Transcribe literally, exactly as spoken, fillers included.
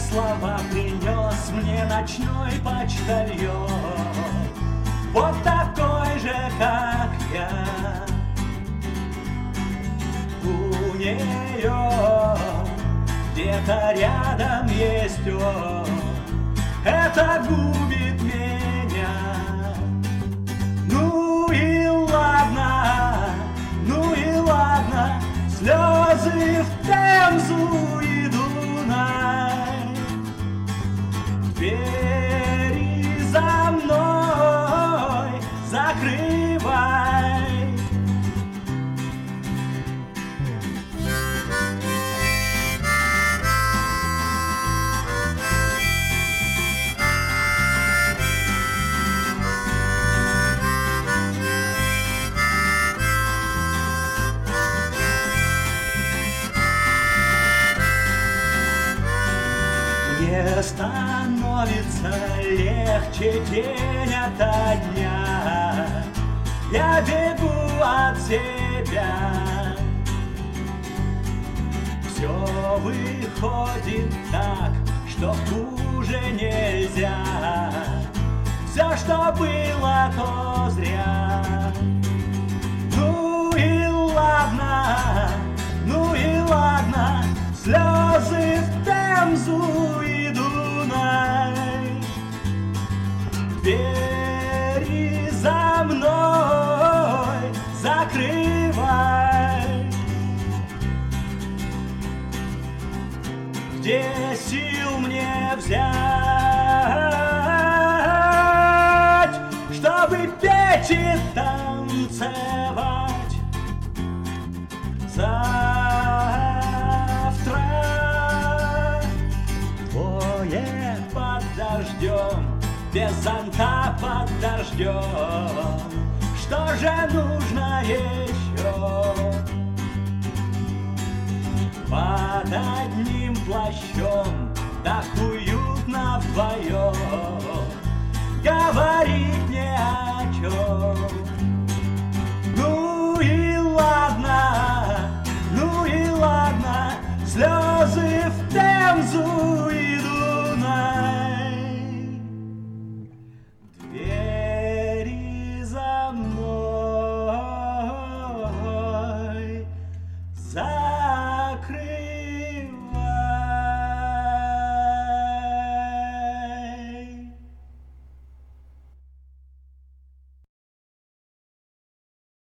слова принес мне ночной почтальон, вот такой же, как я. У нее где-то рядом есть он, это губит меня. Ну и ладно, ну и ладно, слезы в Темзу и Дунай. Двери за мной закрывай. Мне становится легче день ото дня, я бегу от себя. Все выходит так, что хуже нельзя. Все, что было, то зря. Ну и ладно, ну и ладно, слезы в Темзу и Дунай. Двери за мной закрывай. Где сил мне взять, чтобы петь и танцевать? Завтра двое под дождем, без зонта под дождем. Что же нужно еще? Под одним плащом так уютно вдвоем, говорить не о чем. Ну и ладно, ну и ладно, слезы